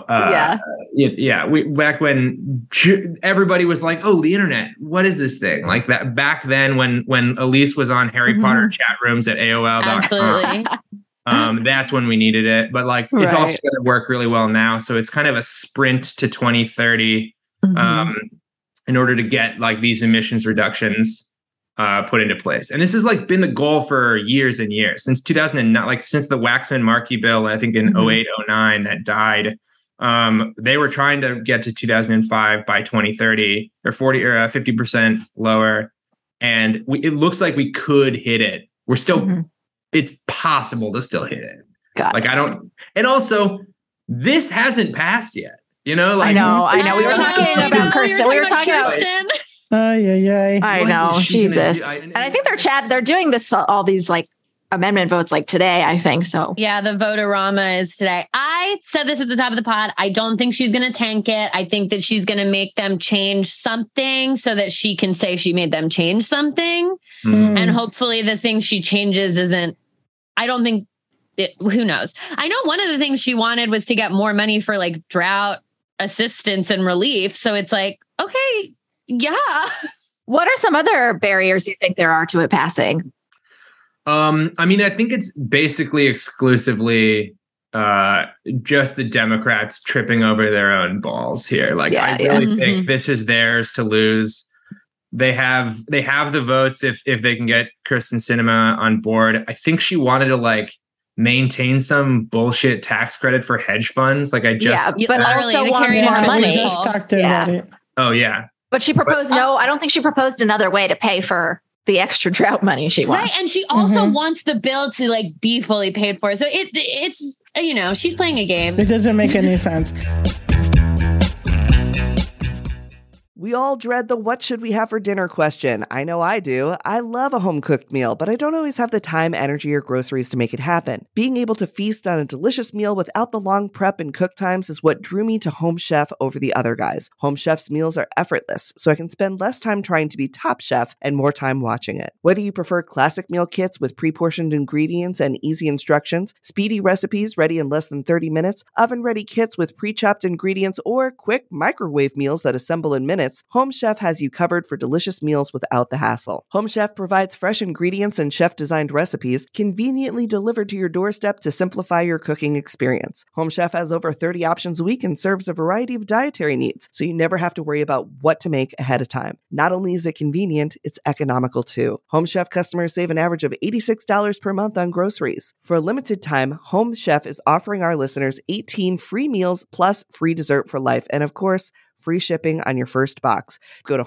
[SPEAKER 5] Back when everybody was like, "Oh, the internet, what is this thing?" Like that back then when Elise was on Harry Potter chat rooms at AOL.com.
[SPEAKER 10] Absolutely.
[SPEAKER 5] That's when we needed it. But like it's also going to work really well now. So it's kind of a sprint to 2030 in order to get like these emissions reductions put into place. And this has like been the goal for years and years, since 2009, like since the Waxman-Markey bill, I think in 08, 09 that died. They were trying to get to 2005 by 2030 or 40 or 50% lower. And it looks like we could hit it. We're still, it's possible to still hit it. And also this hasn't passed yet, you know, like
[SPEAKER 9] I know. We were talking about Kirsten. We were talking about I know, Jesus. And I think they're doing this, all these like amendment votes like today, I think so.
[SPEAKER 10] Yeah, the vote-a-rama is today. I said this at the top of the pod. I don't think she's going to tank it. I think that she's going to make them change something so that she can say she made them change something. And hopefully the thing she changes isn't, I don't think, who knows? I know one of the things she wanted was to get more money for like drought assistance and relief. So it's like, okay, yeah.
[SPEAKER 9] What are some other barriers you think there are to it passing?
[SPEAKER 5] I mean, I think it's basically exclusively just the Democrats tripping over their own balls here. Like, I really think this is theirs to lose. They have the votes if they can get Kyrsten Sinema on board. I think she wanted to like maintain some bullshit tax credit for hedge funds. Like
[SPEAKER 9] but also wants more money.
[SPEAKER 11] We just talked about it.
[SPEAKER 5] Oh yeah.
[SPEAKER 9] But she proposed I don't think she proposed another way to pay for the extra drought money she wants.
[SPEAKER 10] Right. And she also wants the bill to like be fully paid for. So it's, you know, she's playing a game.
[SPEAKER 11] It doesn't make any sense.
[SPEAKER 6] We all dread the what should we have for dinner question. I know I do. I love a home-cooked meal, but I don't always have the time, energy, or groceries to make it happen. Being able to feast on a delicious meal without the long prep and cook times is what drew me to Home Chef over the other guys. Home Chef's meals are effortless, so I can spend less time trying to be top chef and more time watching it. Whether you prefer classic meal kits with pre-portioned ingredients and easy instructions, speedy recipes ready in less than 30 minutes, oven-ready kits with pre-chopped ingredients, or quick microwave meals that assemble in minutes, Home Chef has you covered for delicious meals without the hassle. Home Chef provides fresh ingredients and chef-designed recipes conveniently delivered to your doorstep to simplify your cooking experience. Home Chef has over 30 options a week and serves a variety of dietary needs, so you never have to worry about what to make ahead of time. Not only is it convenient, it's economical too. Home Chef customers save an average of $86 per month on groceries. For a limited time, Home Chef is offering our listeners 18 free meals plus free dessert for life, and of course, free shipping on your first box. Go to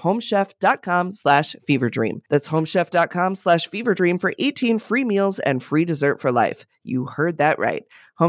[SPEAKER 6] homechef.com/feverdream. That's homechef.com/feverdream for 18 free meals and free dessert for life. You heard that right.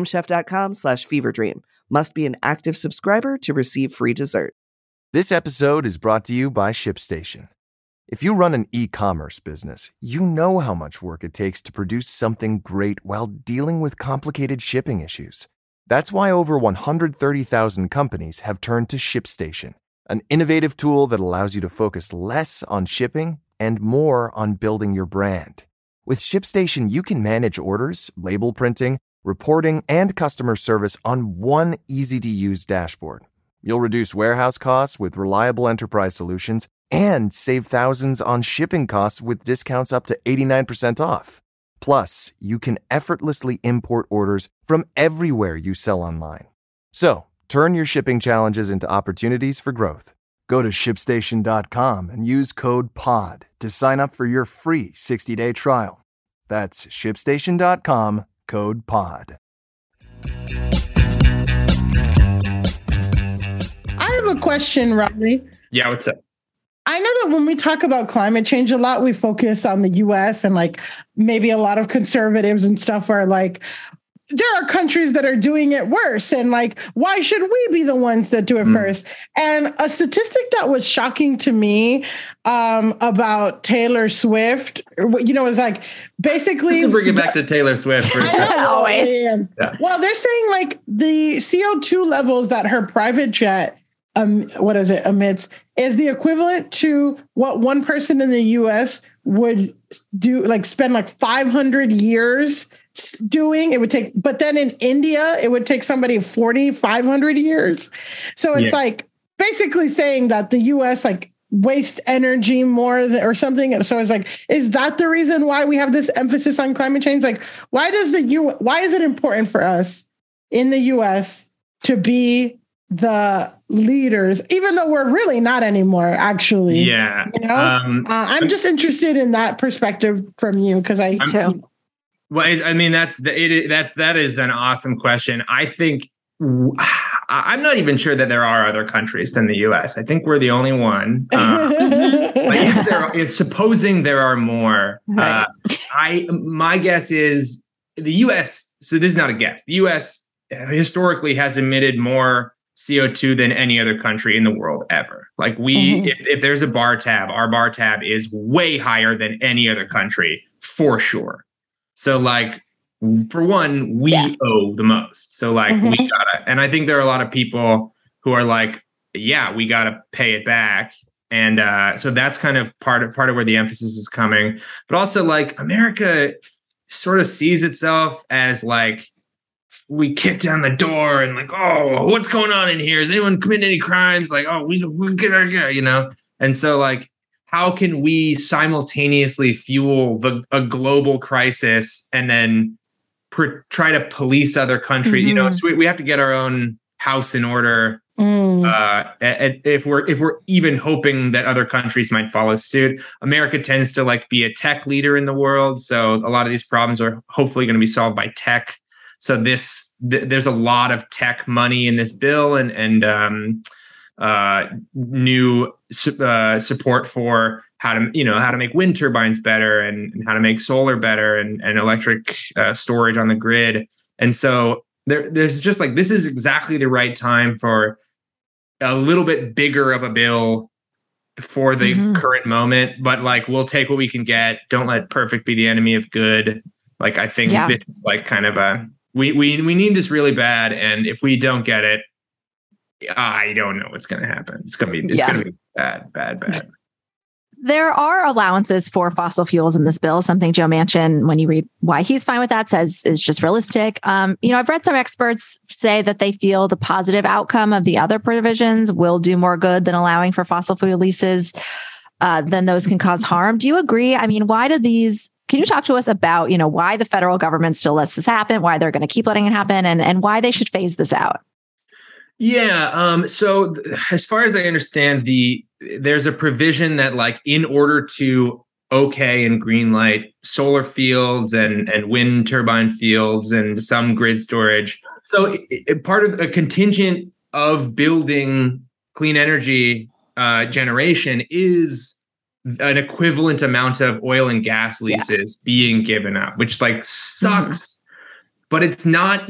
[SPEAKER 6] Homechef.com/feverdream. Must be an active subscriber to receive free dessert.
[SPEAKER 12] This episode is brought to you by ShipStation. If you run an e-commerce business, you know how much work it takes to produce something great while dealing with complicated shipping issues. That's why over 130,000 companies have turned to ShipStation, an innovative tool that allows you to focus less on shipping and more on building your brand. With ShipStation, you can manage orders, label printing, reporting, and customer service on one easy-to-use dashboard. You'll reduce warehouse costs with reliable enterprise solutions and save thousands on shipping costs with discounts up to 89% off. Plus, you can effortlessly import orders from everywhere you sell online. So, turn your shipping challenges into opportunities for growth. Go to ShipStation.com and use code POD to sign up for your free 60-day trial. That's ShipStation.com, code POD.
[SPEAKER 11] I have a question, Riley.
[SPEAKER 5] Yeah, what's up?
[SPEAKER 11] I know that when we talk about climate change a lot, we focus on the US and like maybe a lot of conservatives and stuff are like, there are countries that are doing it worse. And like, why should we be the ones that do it first? And a statistic that was shocking to me about Taylor Swift, is like basically
[SPEAKER 5] bring it back to Taylor Swift for
[SPEAKER 9] always.
[SPEAKER 11] Yeah. Well, they're saying like the CO2 levels that her private jet emits is the equivalent to what one person in the US would do, like spend like 500 years doing. It would take, but then in India, it would take somebody 500 years. So it's like basically saying that the US like waste energy more or something. So it's like, is that the reason why we have this emphasis on climate change? Like, why is it important for us in the US to be the leaders, even though we're really not anymore, actually?
[SPEAKER 5] Yeah.
[SPEAKER 11] I'm just interested in that perspective from you, because
[SPEAKER 5] Well, I mean, that is an awesome question. I think I'm not even sure that there are other countries than the U.S. I think we're the only one. Supposing there are more, right. My guess is the U.S. So this is not a guess. The U.S. historically has emitted more CO2 than any other country in the world ever. Like if there's a bar tab, our bar tab is way higher than any other country for sure. So like, for one, we owe the most. So like we gotta, and I think there are a lot of people who are like, yeah, we gotta pay it back. And so that's kind of part of where the emphasis is coming. But also like America sort of sees itself as like, we kick down the door and like, oh, what's going on in here? Is anyone committing any crimes? Like, oh, we get our, And so like, how can we simultaneously fuel a global crisis and then try to police other countries? So we have to get our own house in order. If we're even hoping that other countries might follow suit. America tends to like be a tech leader in the world, so a lot of these problems are hopefully going to be solved by tech. So there's a lot of tech money in this bill, and new support for how to make wind turbines better and how to make solar better and electric storage on the grid. And so there's just like, this is exactly the right time for a little bit bigger of a bill for the current moment. But like, we'll take what we can get. Don't let perfect be the enemy of good. Like, I think this is like kind of we need this really bad. And if we don't get it, I don't know what's going to happen. It's going to be bad.
[SPEAKER 9] There are allowances for fossil fuels in this bill. Something Joe Manchin, when you read why he's fine with that, says is just realistic. I've read some experts say that they feel the positive outcome of the other provisions will do more good than allowing for fossil fuel leases, than those can cause harm. Do you agree? I mean, can you talk to us about, why the federal government still lets this happen, why they're going to keep letting it happen, and why they should phase this out?
[SPEAKER 5] Yeah. So as far as I understand, there's a provision that like, in order to and green light solar fields and wind turbine fields and some grid storage. So part of a contingent of building clean energy generation is an equivalent amount of oil and gas leases being given up, which like sucks, but it's not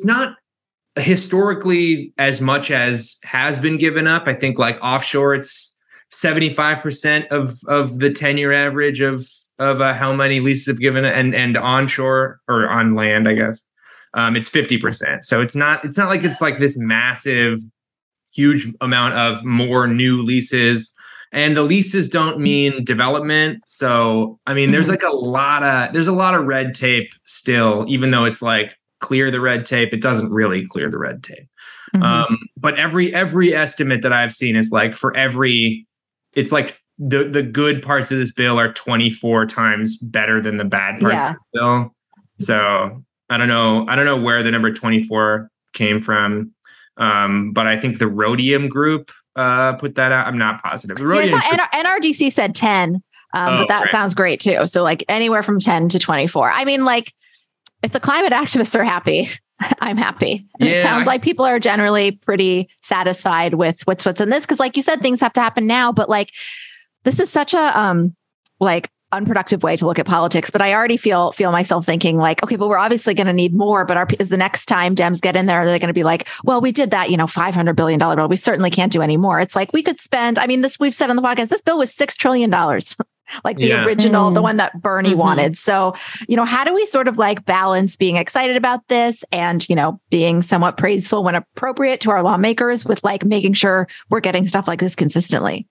[SPEAKER 5] historically as much as has been given up. I think like offshore, it's 75% of the 10-year average of how many leases have given, and onshore or on land, I guess, it's 50%. So it's not like it's like this massive, huge amount of more new leases, and the leases don't mean development. So I mean, there's a lot of red tape still, even though it's like, clear the red tape. It doesn't really clear the red tape. But every estimate that I've seen is like it's like the good parts of this bill are 24 times better than the bad parts of the bill. So I don't know where the number 24 came from. But I think the Rhodium Group put that out. I'm not positive.
[SPEAKER 9] NRDC said 10, but that sounds great too. So like anywhere from 10 to 24. I mean, like, if the climate activists are happy, I'm happy. And it sounds like people are generally pretty satisfied with what's in this. Cause like you said, things have to happen now, but like, this is such a unproductive way to look at politics, but I already feel myself thinking like, okay, but we're obviously going to need more. But is the next time Dems get in there, they're going to be like, well, we did that, $500 billion bill. We certainly can't do any more. It's like we could spend. I mean, this we've said on the podcast. This bill was $6 trillion, like the original, the one that Bernie wanted. So, how do we sort of like balance being excited about this and being somewhat praiseful when appropriate to our lawmakers with like making sure we're getting stuff like this consistently?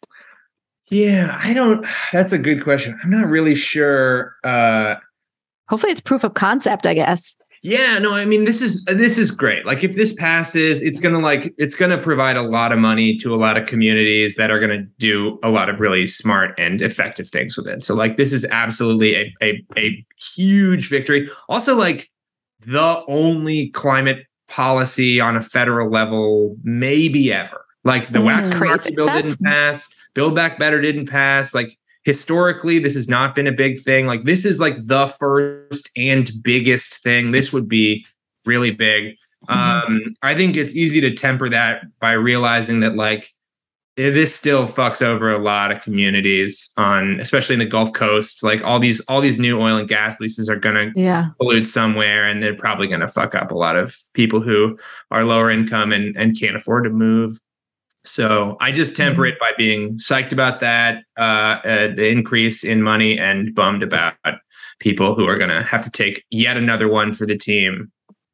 [SPEAKER 5] Yeah, that's a good question. I'm not really sure.
[SPEAKER 9] Hopefully it's proof of concept, I guess.
[SPEAKER 5] Yeah, no, I mean, this is great. Like if this passes, it's going to provide a lot of money to a lot of communities that are going to do a lot of really smart and effective things with it. So like, this is absolutely a huge victory. Also, like the only climate policy on a federal level, maybe ever. Like the Waxman-Markey bill didn't pass. Build Back Better didn't pass. Like historically, this has not been a big thing. Like this is like the first and biggest thing. This would be really big. I think it's easy to temper that by realizing that like this still fucks over a lot of communities especially in the Gulf Coast. Like all these new oil and gas leases are going to pollute somewhere, and they're probably going to fuck up a lot of people who are lower income and can't afford to move. So I just temper it by being psyched about that, the increase in money, and bummed about people who are going to have to take yet another one for the team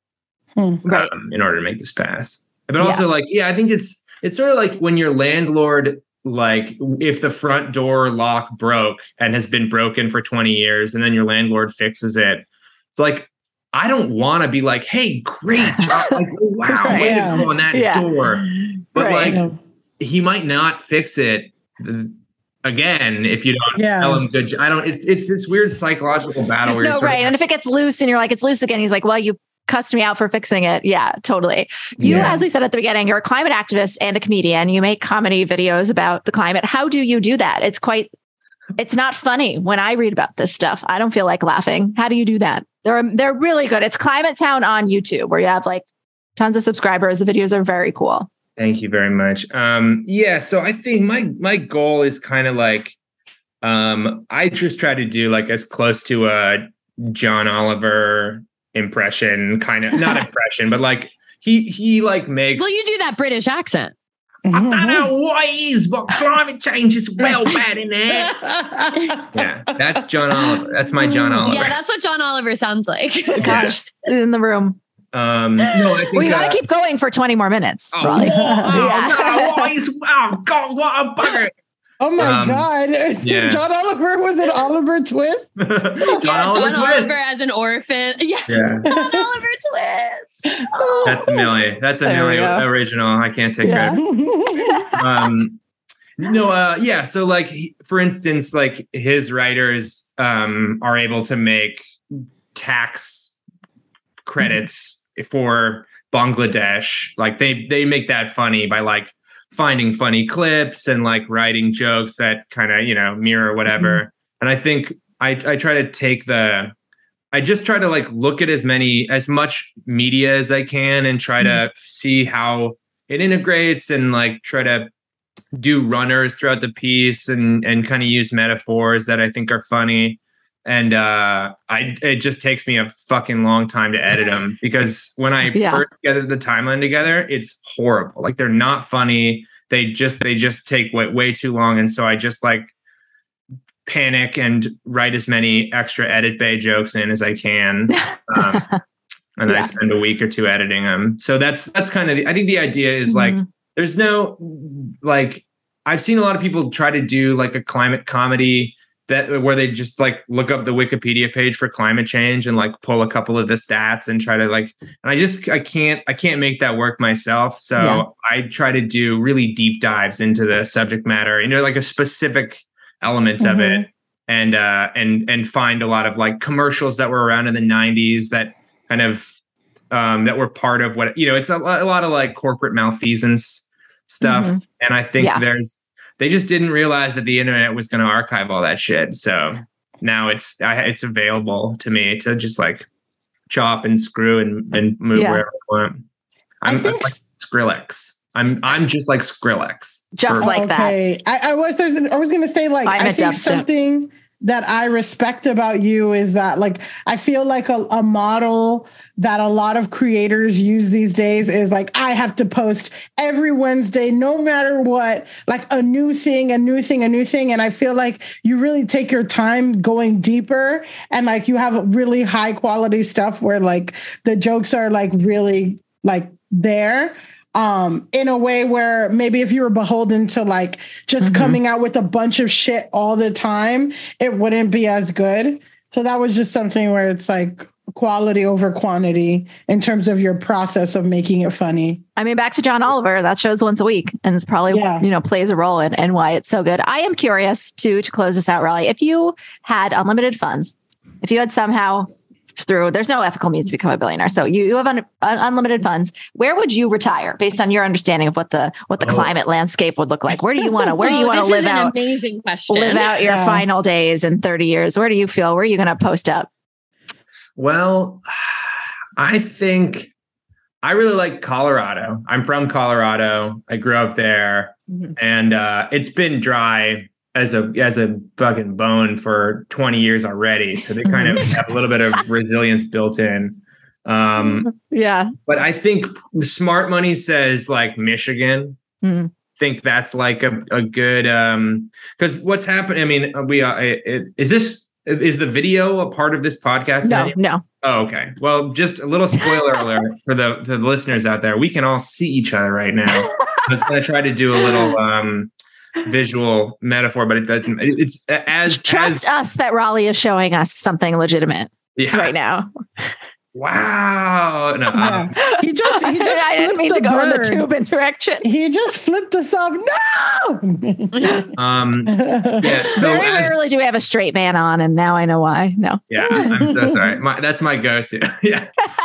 [SPEAKER 5] in order to make this pass. But also I think it's sort of like when your landlord, like if the front door lock broke and has been broken for 20 years and then your landlord fixes it. It's like, I don't want to be like, hey, great job. Like, wow, way to go on that door. But like, he might not fix it again if you don't tell him good. It's this weird psychological battle. Where
[SPEAKER 9] And if it gets loose and you're like, it's loose again, he's like, well, you cussed me out for fixing it. Yeah, totally. You, as we said at the beginning, you're a climate activist and a comedian. You make comedy videos about the climate. How do you do that? It's not funny when I read about this stuff. I don't feel like laughing. How do you do that? They're really good. It's Climate Town on YouTube, where you have like tons of subscribers. The videos are very cool.
[SPEAKER 5] Thank you very much. So I think my goal is kind of like, I just try to do like as close to a John Oliver impression, kind of not impression, but like he like makes.
[SPEAKER 10] Well, you do that British accent.
[SPEAKER 5] I don't know what it is, but climate change is well bad in there. Yeah, that's John Oliver. That's my John Oliver.
[SPEAKER 10] Yeah, that's what John Oliver sounds like.
[SPEAKER 9] Gosh, in the room.
[SPEAKER 5] No, I think
[SPEAKER 9] you got to keep going for 20 more minutes.
[SPEAKER 5] God, what a bugger.
[SPEAKER 11] Oh my God. John Oliver, was it Oliver Twist?
[SPEAKER 10] John Oliver as an orphan. Yeah. John Oliver Twist. Oh.
[SPEAKER 5] That's a Millie original. I can't take credit. So like, for instance, like his writers are able to make tax credits for Bangladesh. Like they make that funny by like finding funny clips and like writing jokes that kind of, mirror whatever. And I think I try to take I just try to like look at as much media as I can and try to see how it integrates and like try to do runners throughout the piece and kind of use metaphors that I think are funny. And it just takes me a fucking long time to edit them because when I first get the timeline together, it's horrible. Like they're not funny. They just take way too long. And so I just like panic and write as many extra edit bay jokes in as I can. And I spend a week or two editing them. So that's kind of I think the idea is like, there's no, like, I've seen a lot of people try to do like a climate comedy where they just like look up the Wikipedia page for climate change and like pull a couple of the stats and try to like, and I can't make that work myself. So I try to do really deep dives into the subject matter, like a specific element of it. And find a lot of like commercials that were around in the 90s that kind of, that were part of what, it's a lot of like corporate malfeasance stuff. And I think they just didn't realize that the internet was going to archive all that shit. So now it's available to me to just like chop and screw and move wherever I want. I'm like Skrillex. I'm just like Skrillex.
[SPEAKER 9] Just like that.
[SPEAKER 11] I was going to say like, I think something that I respect about you is that, like, I feel like a model that a lot of creators use these days is like, I have to post every Wednesday, no matter what, like a new thing. And I feel like you really take your time going deeper, and like you have really high quality stuff where like the jokes are like really like there. In a way where maybe if you were beholden to like just coming out with a bunch of shit all the time, it wouldn't be as good. So that was just something where it's like quality over quantity in terms of your process of making it funny.
[SPEAKER 9] I mean, back to John Oliver, that show's once a week, and it's probably, plays a role in why it's so good. I am curious to close this out, Raleigh, if you had unlimited funds, if you had somehow there's no ethical means to become a billionaire. So you have unlimited funds. Where would you retire based on your understanding of what the climate landscape would look like? Where do you want to live out?
[SPEAKER 10] Amazing question.
[SPEAKER 9] Live out your final days in 30 years. Where do you feel? Where are you going to post up?
[SPEAKER 5] Well, I think I really like Colorado. I'm from Colorado. I grew up there, and it's been dry as a fucking bone for 20 years already. So they kind of have a little bit of resilience built in. But I think smart money says like Michigan. Think that's like a good, because what's happening, I mean, is the video a part of this podcast?
[SPEAKER 9] No.
[SPEAKER 5] Oh, okay. Well, just a little spoiler alert for the listeners out there. We can all see each other right now. I was going to try to do a little, visual metaphor, but it doesn't. It's
[SPEAKER 9] trust us that Raleigh is showing us something legitimate right now.
[SPEAKER 5] Wow! No,
[SPEAKER 11] he just. I
[SPEAKER 9] didn't mean to go in the Toobin direction.
[SPEAKER 11] He just flipped us off. No.
[SPEAKER 9] Very rarely do we have a straight man on, and now I know why. No.
[SPEAKER 5] Yeah, I'm so sorry. That's my go-to. Yeah.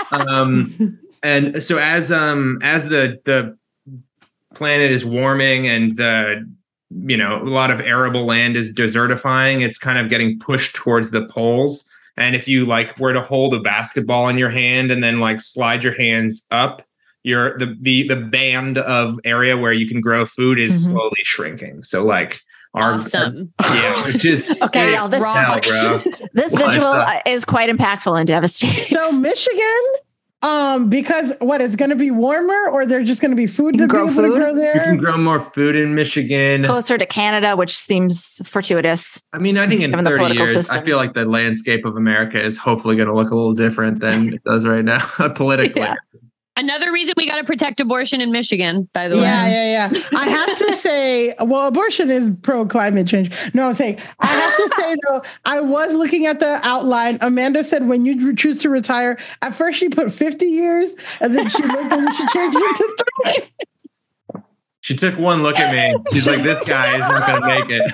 [SPEAKER 5] And so as the planet is warming and a lot of arable land is desertifying, it's kind of getting pushed towards the poles. And if you like were to hold a basketball in your hand and then like slide your hands up, the band of area where you can grow food is slowly shrinking. So like
[SPEAKER 10] awesome.
[SPEAKER 5] Which is
[SPEAKER 9] okay, y'all. This visual is quite impactful and devastating.
[SPEAKER 11] So Michigan. Because it's going to be warmer, or there's just going to be food to grow there?
[SPEAKER 5] You can grow more food in Michigan.
[SPEAKER 9] Closer to Canada, which seems fortuitous.
[SPEAKER 5] I mean, I think in 30 years, system. I feel like the landscape of America is hopefully going to look a little different than it does right now politically. Yeah.
[SPEAKER 10] Another reason we got to protect abortion in Michigan, by the way.
[SPEAKER 11] Yeah. I have to say, well, abortion is pro climate change. No, I'm saying, I have to say though, I was looking at the outline. Amanda said, when you choose to retire, at first she put 50 years, and then she looked and she changed it to 30.
[SPEAKER 5] She took one look at me. She's like, this guy is not going to make it.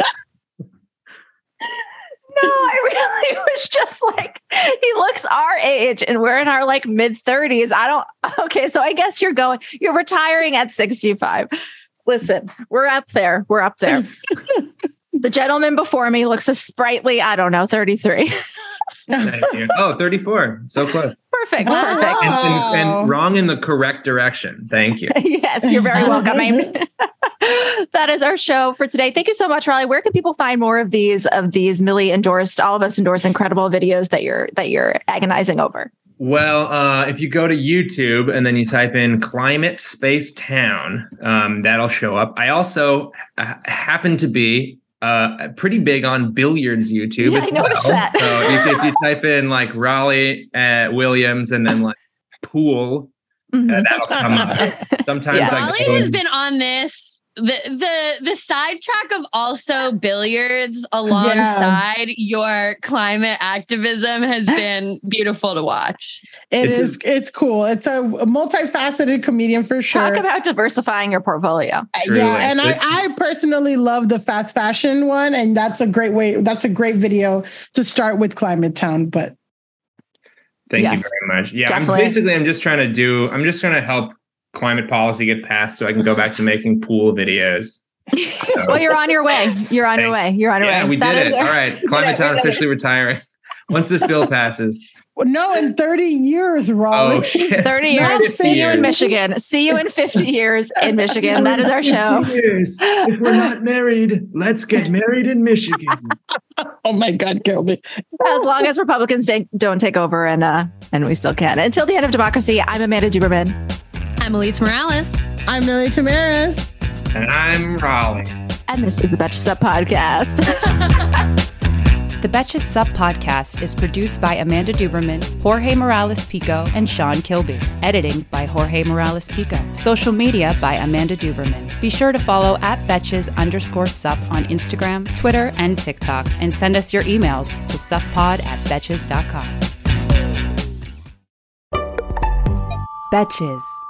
[SPEAKER 9] No, I really was just like, he looks our age and we're in our like mid 30s. Okay. So I guess you're retiring at 65. Listen, we're up there. The gentleman before me looks a sprightly, 33.
[SPEAKER 5] Thank you. Oh, 34. So close.
[SPEAKER 9] Perfect.
[SPEAKER 5] And wrong in the correct direction. Thank you.
[SPEAKER 9] Yes, you're very welcome. That is our show for today. Thank you so much, Raleigh. Where can people find more of these Millie endorsed, all of us endorsed incredible videos that you're agonizing over?
[SPEAKER 5] Well, if you go to YouTube and then you type in Climate Space Town, that'll show up. I also happen to be pretty big on billiards YouTube.
[SPEAKER 9] Yeah, I noticed that.
[SPEAKER 5] So if you type in like Raleigh Williams and then like pool, that'll come up. Sometimes
[SPEAKER 10] Raleigh has been on this. The sidetrack of also billiards alongside your climate activism has been beautiful to watch.
[SPEAKER 11] It's cool. It's a multifaceted comedian for sure.
[SPEAKER 9] Talk about diversifying your portfolio.
[SPEAKER 11] Yeah, and I personally love the fast fashion one, and that's a great way. That's a great video to start with Climate Town. But
[SPEAKER 5] thank you very much. Yeah, I'm just trying to help climate policy get passed so I can go back to making pool videos. So.
[SPEAKER 9] Well, you're on your way. You're on your way.
[SPEAKER 5] Yeah, we did it. All right. Climate Town officially retiring. Once this bill passes.
[SPEAKER 11] No, in 30 years, Raleigh.
[SPEAKER 5] Oh, shit.
[SPEAKER 9] 30 years. See you in Michigan. See you in 50 years in Michigan. That is our show.
[SPEAKER 5] If we're not married, let's get married in Michigan.
[SPEAKER 11] Oh my God, kill me.
[SPEAKER 9] As long as Republicans don't take over and we still can. Until the end of democracy, I'm Amanda Duberman.
[SPEAKER 10] I'm Elise Morales.
[SPEAKER 11] I'm Millie Tamaris.
[SPEAKER 5] And I'm Raleigh.
[SPEAKER 9] And this is the Betches Sup Podcast.
[SPEAKER 2] The Betches Sup Podcast is produced by Amanda Duberman, Jorge Morales Pico, and Sean Kilby. Editing by Jorge Morales Pico. Social media by Amanda Duberman. Be sure to follow @Betches_Sup on Instagram, Twitter, and TikTok, and send us your emails to suppod@betches.com. Betches.